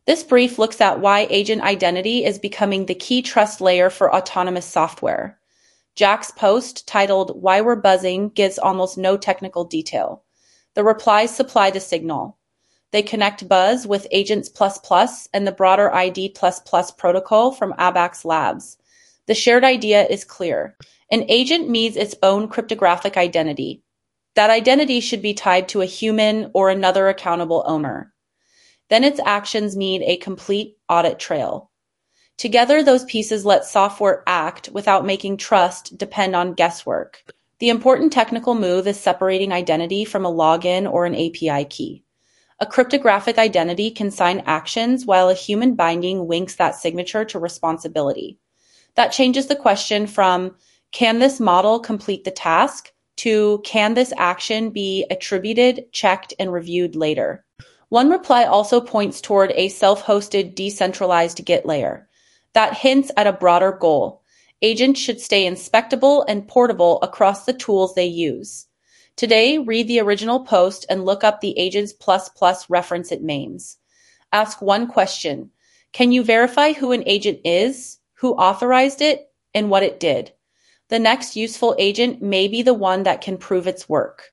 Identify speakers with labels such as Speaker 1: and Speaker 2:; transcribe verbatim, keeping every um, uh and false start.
Speaker 1: This brief looks at why agent identity is becoming the key trust layer for autonomous software. Jack's post, titled "Why We're Buzzing," gives almost no technical detail. The replies supply the signal. They connect Buzz with Agents plus plus and the broader I D plus plus protocol from Abax Labs. The shared idea is clear. An agent needs its own cryptographic identity. That identity should be tied to a human or another accountable owner. Then its actions need a complete audit trail. Together, those pieces let software act without making trust depend on guesswork. The important technical move is separating identity from a login or an A P I key. A cryptographic identity can sign actions while a human binding links that signature to responsibility. That changes the question from, can this model complete the task, to can this action be attributed, checked, and reviewed later? One reply also points toward a self-hosted decentralized Git layer. That hints at a broader goal. Agents should stay inspectable and portable across the tools they use. Today, read the original post and look up the Agents plus plus reference it names. Ask one question. Can you verify who an agent is, who authorized it, and what it did? The next useful agent may be the one that can prove its work.